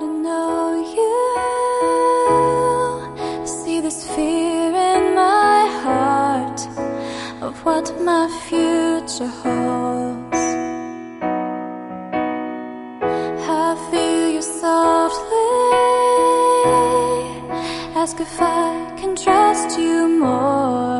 to know you. See this fear in my heart of what my future holds. I feel you softly ask if I can trust you more.